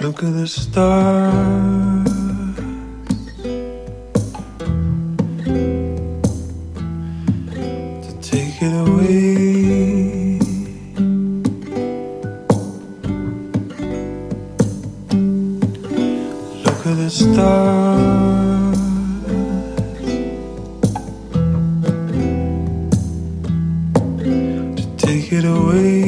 Look at the stars. To take it away. Look at the stars. To take it away.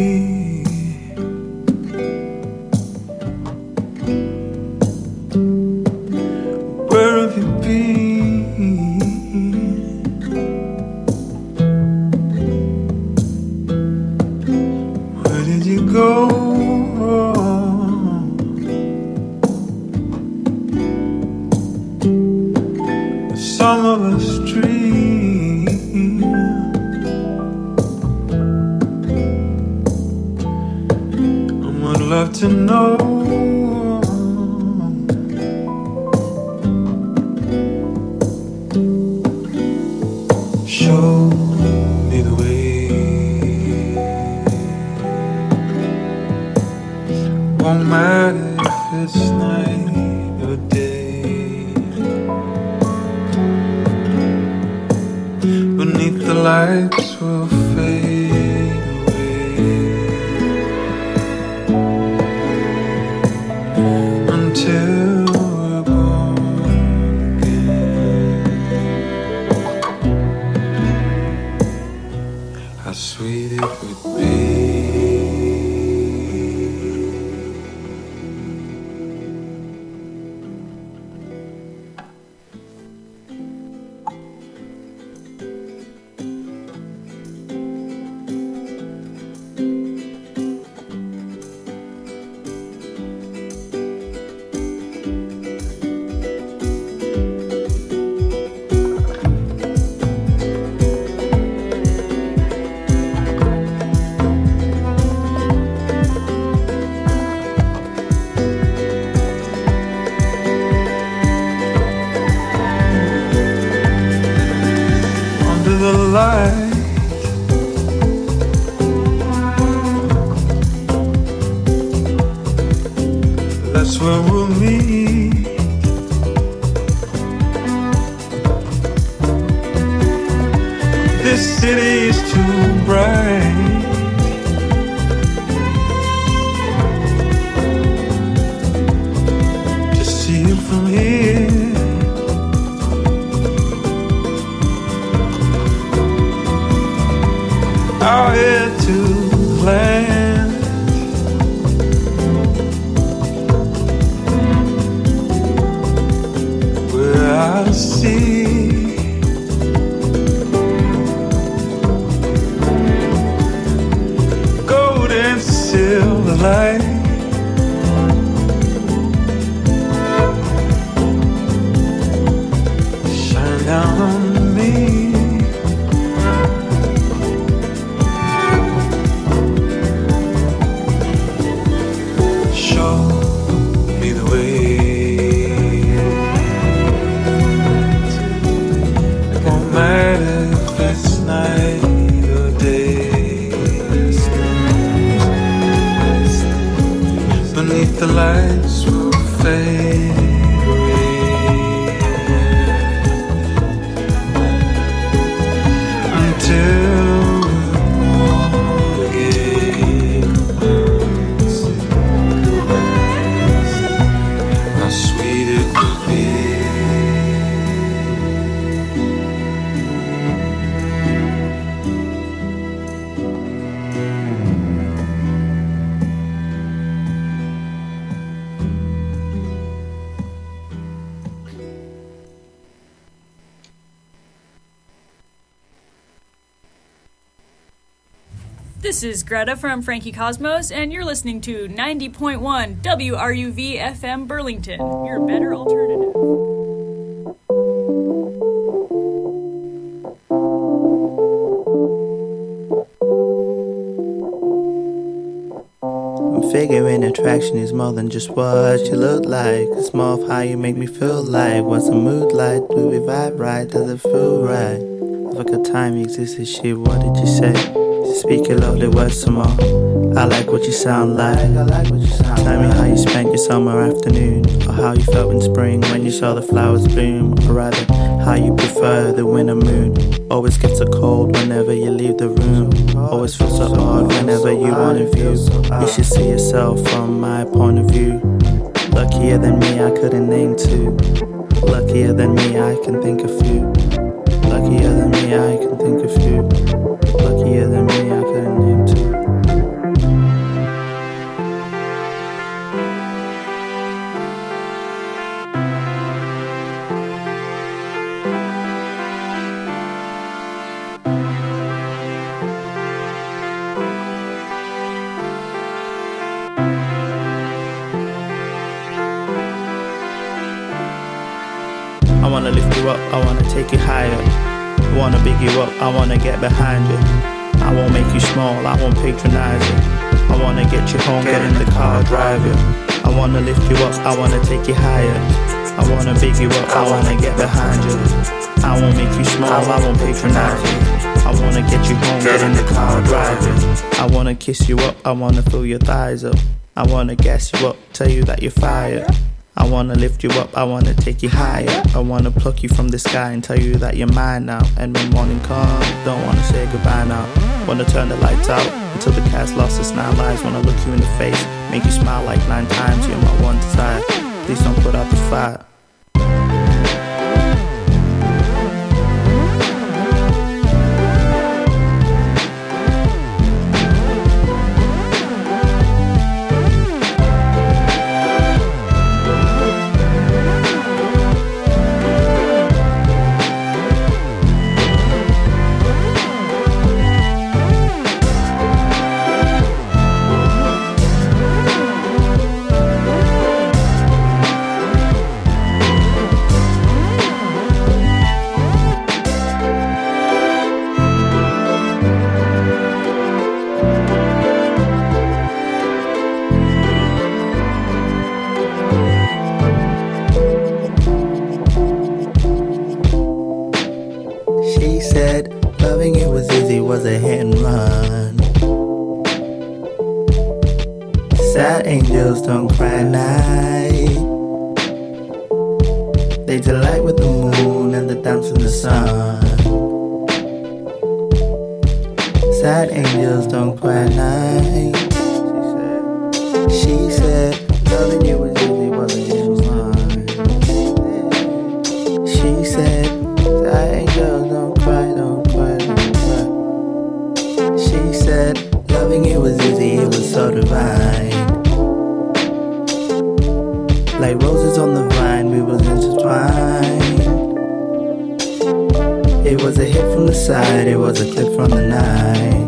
To know show me the way. Won't matter if it's night or day. Beneath the lights will fade away. Till we're born again. How sweet it would be. That's where we'll meet. This city is too bright to see it from here. Out here to land, where I see gold and silver light. Shine down on me. The lights will fade away until we're again. How sweet it would be. This is Greta from Frankie Cosmos, and you're listening to 90.1 WRUV FM Burlington, your better alternative. I'm figuring attraction is more than just what you look like. It's more of how you make me feel like. What's the mood like? Do we vibe right? Does it feel right? Have a good time, exists this shit, what did you say? Speak a lovely words some more. I like what you sound like. Tell me how you spent your summer afternoon, or how you felt in spring when you saw the flowers bloom, or rather, how you prefer the winter moon. Always gets so cold whenever you leave the room. Always feels so odd whenever you want a view. You should see yourself from my point of view. Luckier than me, I couldn't name two. Luckier than me, I can think of few. Luckier than me, I can think of few. Luckier than me, I couldn't name two. I wanna lift you up, I wanna take you higher. I wanna big you up, I wanna get behind you. I won't make you small, I won't patronize you. I wanna get you home, get in the car, drive you. I wanna lift you up, I wanna take you higher. I wanna big you up, I wanna get behind you. I won't make you small, I won't patronize you. I wanna get you home, get in the car, drive you. I wanna kiss you up, I wanna fill your thighs up. I wanna gas you up, tell you that you're fired. I wanna lift you up, I wanna take you higher. I wanna pluck you from the sky and tell you that you're mine now. And when morning comes, don't wanna say goodbye now. Wanna turn the lights out until the cat's lost its 9 lives. Wanna look you in the face, make you smile like 9 times. You're my one desire, please don't put out the fire. She said loving you was easy, was a hit and run. Sad angels don't cry at night. They delight with the moon and the dance in the sun. Sad angels don't cry at night. She said loving you was easy, was a hit and run. She said sad angels don't cry, don't cry, don't cry. She said loving you was easy, it was so divine. Like roses on the vine, we was intertwined. It was a hit from the side, it was a clip from the night.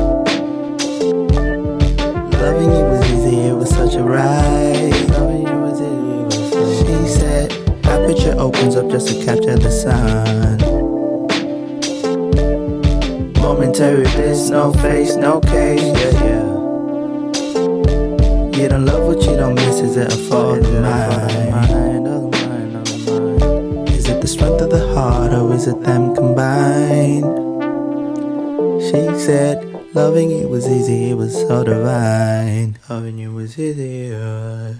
Loving you was easy, it was such a ride. Loving you was easy, it was so. She said aperture opens up just to capture the sun. Momentary bliss, no face, no case, yeah, yeah. You don't love what you don't miss, is it a fault of mine? Is it the strength of the heart, or is it them combined? She said, loving you was easy, it was so divine. Loving you was easy, yes.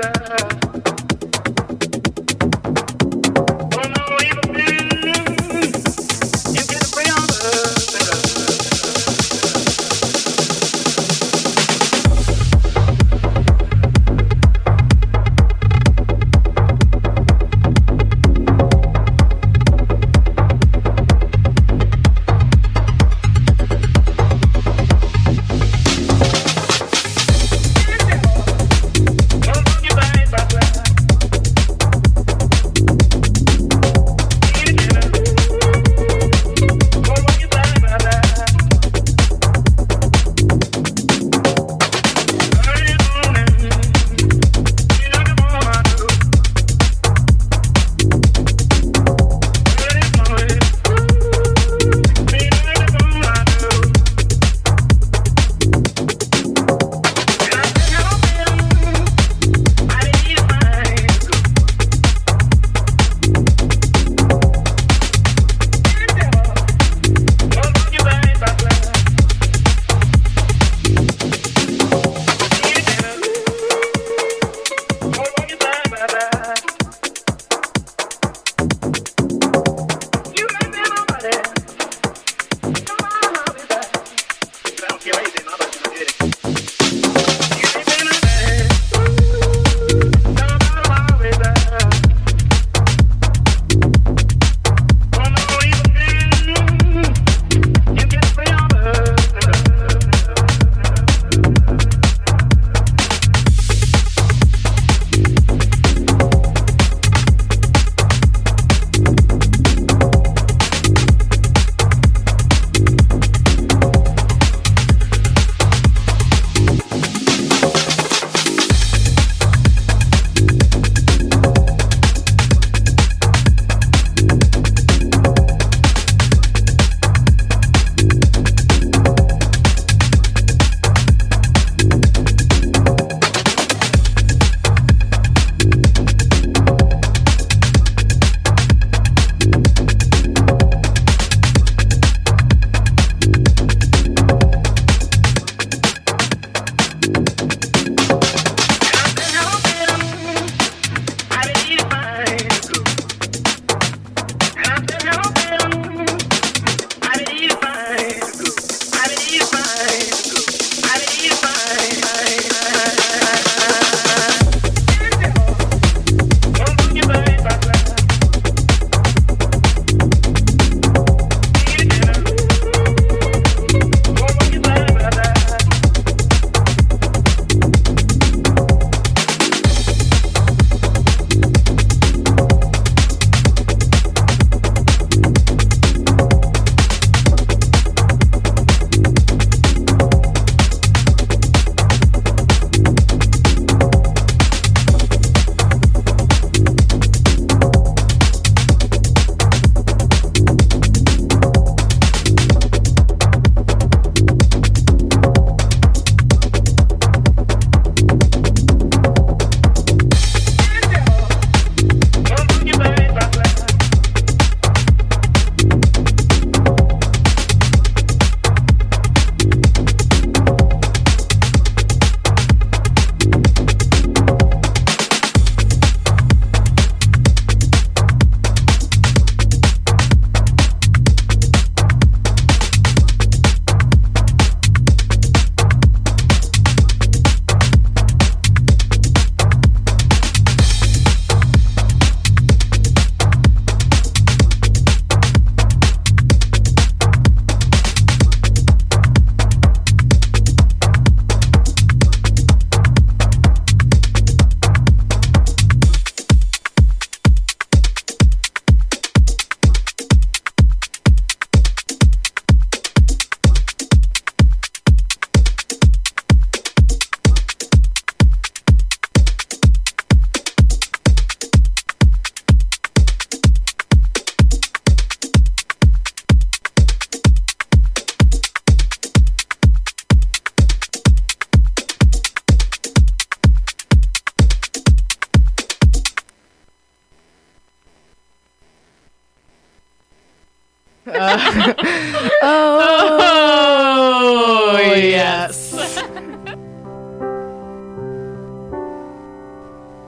Oh, yes.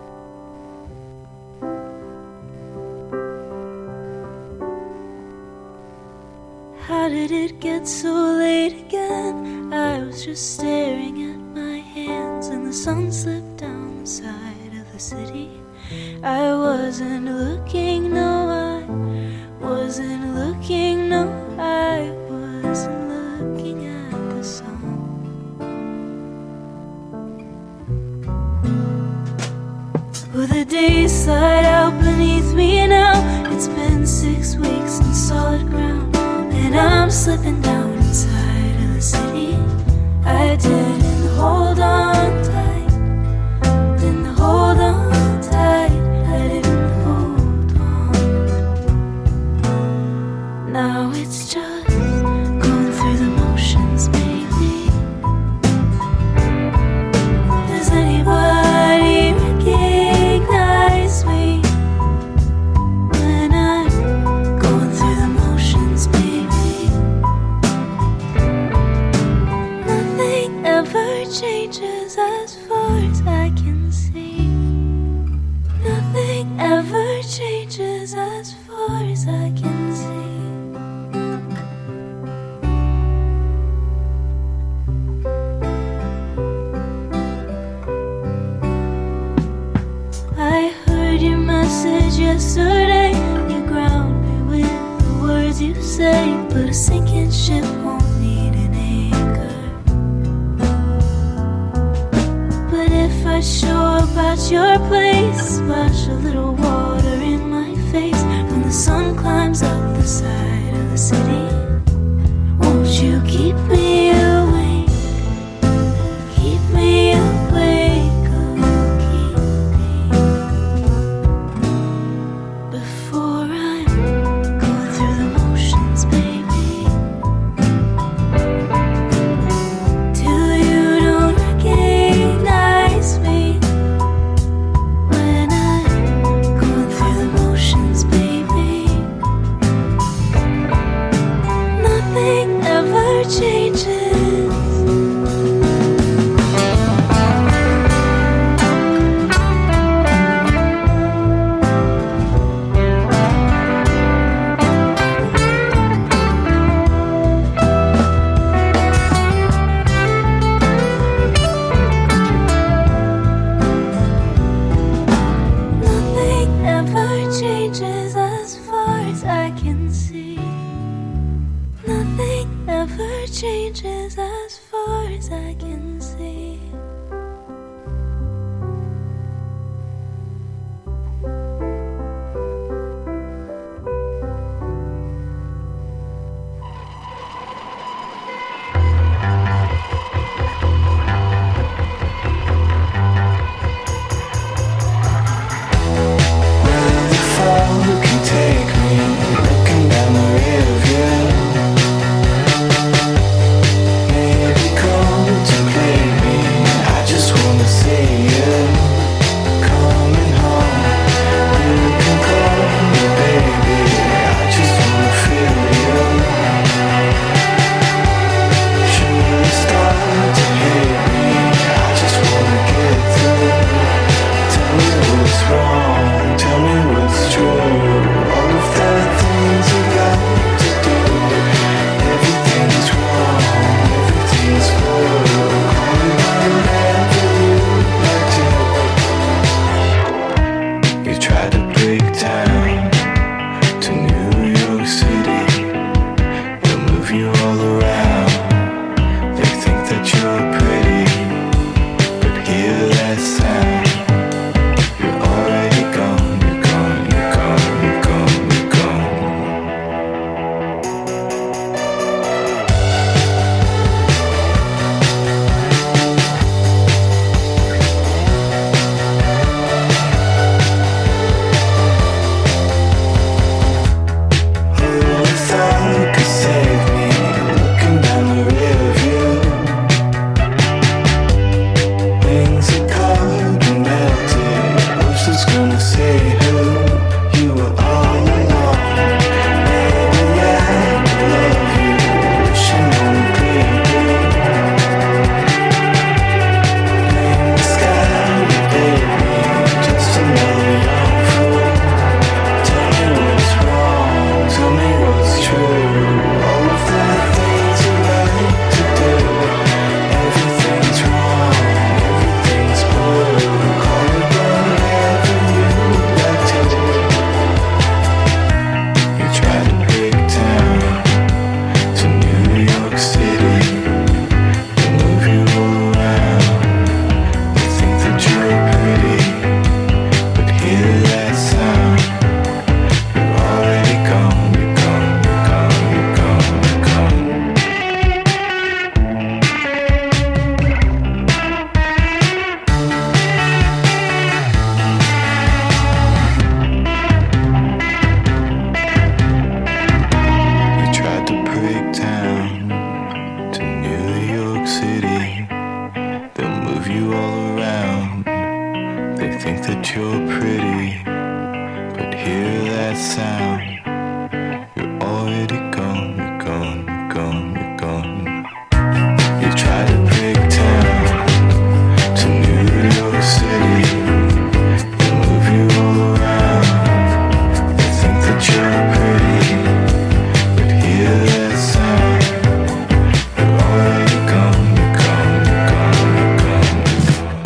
did it get so late again? I was just staring at my hands and the sun slipped down the side of the city. I wasn't looking, no, I wasn't looking, no, I wasn't looking at the sun. Well, the days slide out beneath me now. It's been 6 weeks in solid ground, and I'm slipping down inside of the city. I didn't hold on tight, didn't hold on tight, I didn't hold on. Now it's just going through the motions, baby. Does anybody recognize me when I'm going through the motions, baby? Nothing ever changes as far as I can see. Nothing ever changes as far as I can see. I heard your message yesterday. You ground me with the words you say, but a sinking ship won't need an anchor. But if I show up at your place, splash a little water in my face when the sun climbs up the side of the city, won't you keep me awake? Keep me awake, oh, keep me before I'm going through the motions, baby. Till you don't recognize me when I'm going through the motions, baby. Nothing ever changes. Nothing ever changes as far as I can see. Nothing ever changes as far as I can see. Who can take me? Looking down the rear view. think that you're pretty, but hear that sound. You're already gone, you're gone, you're gone, you're gone. You try to break town to New York City. They move you all around. They think that you're pretty, but hear that sound. You're already gone, you're gone, you're gone, you're gone, you're gone.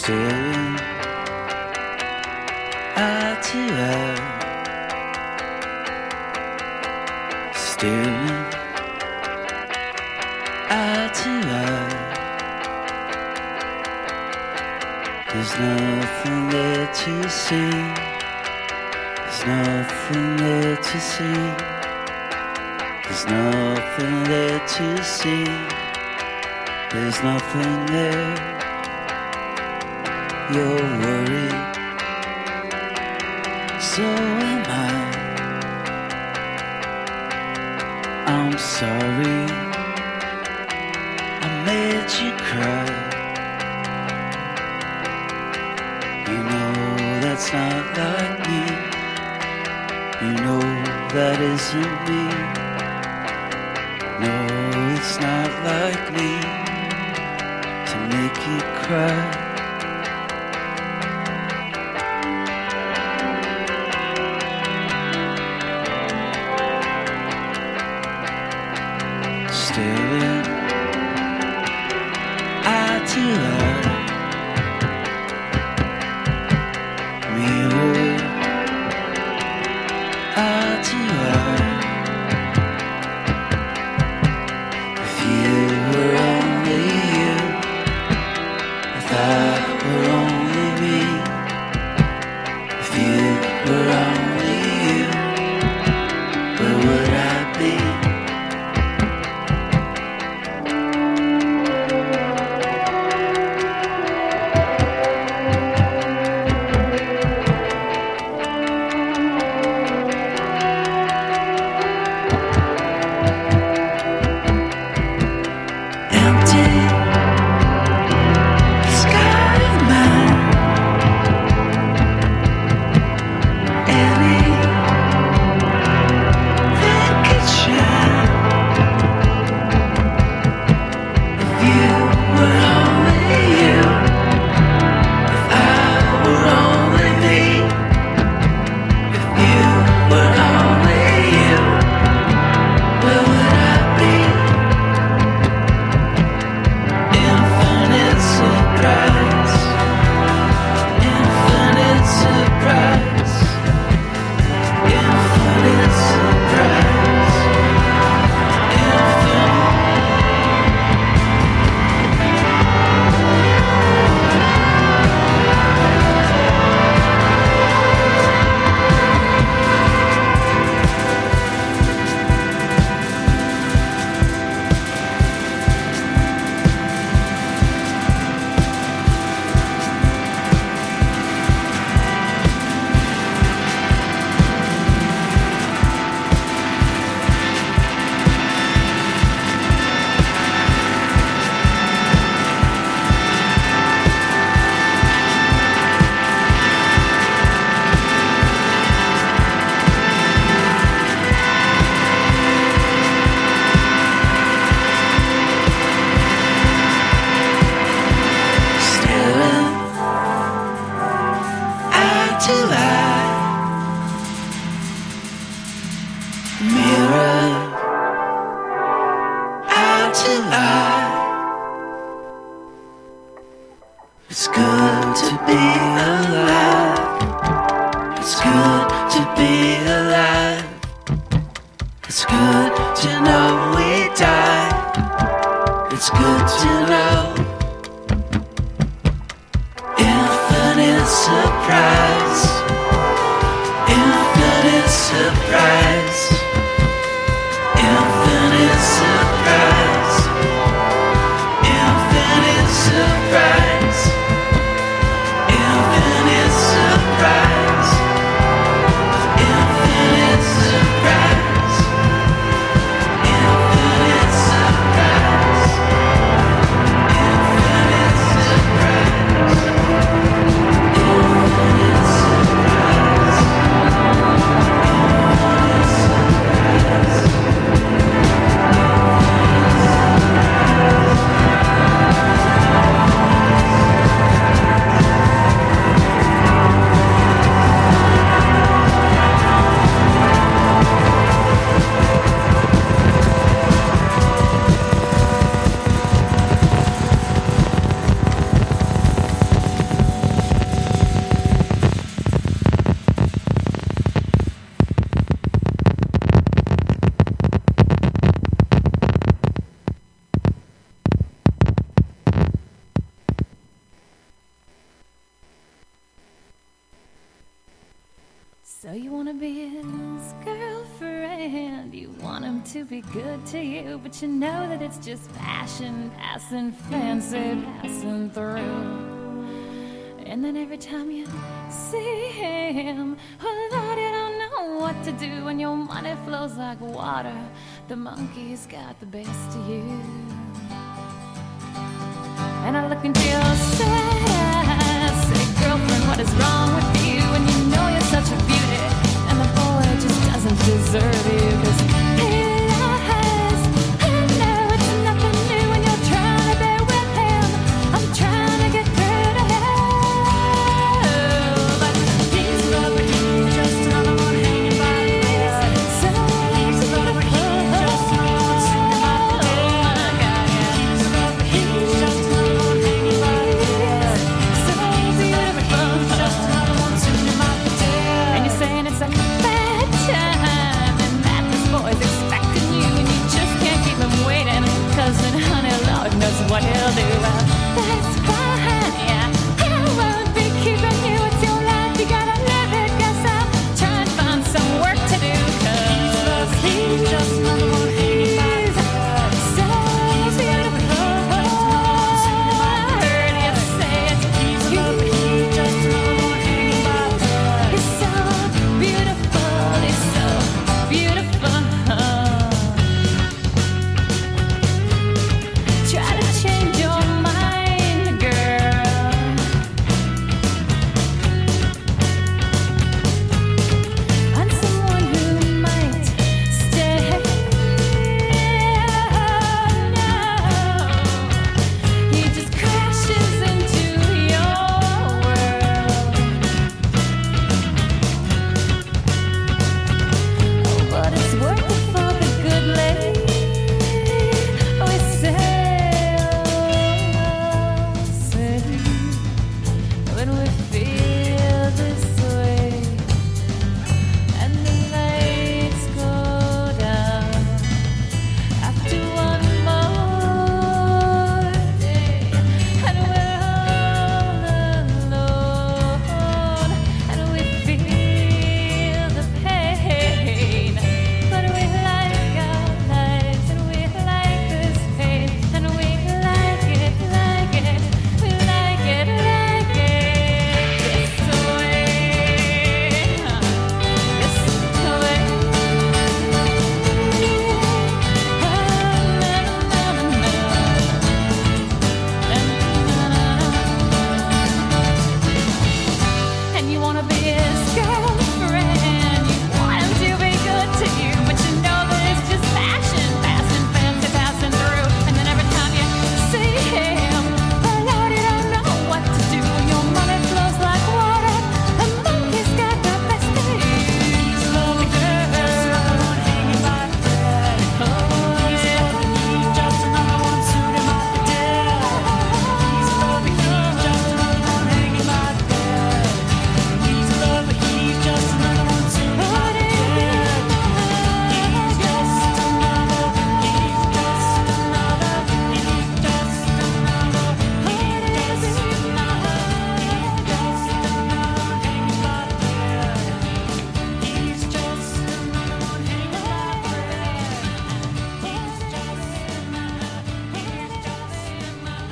staring eye to eye, staring eye to eye. There's nothing there to see. There's nothing there to see. There's nothing there to see. There's nothing there. You're worried, so am I. I'm sorry I made you cry. You know that's not like me. You know that isn't me. No, it's not like me to make you cry. Staring eye to eye, mirror eye to eye. If you were only you, if I were only me, if you were only you, where would I be? It's good to be alive. It's good to be alive. It's good to know we die. It's good to know. Infinite surprise. Infinite surprise. Infinite surprise. Infinite surprise. Infinite surprise. Infinite surprise. Infinite surprise. Infinite surprise. Infinite surprise. So you wanna be his girlfriend, you want him to be good to you, but you know that it's just passion, passing fancy, passing through. And then every time you see him, oh Lord, you don't know what to do, and your money flows like water. The monkey's got the best of you. And I look into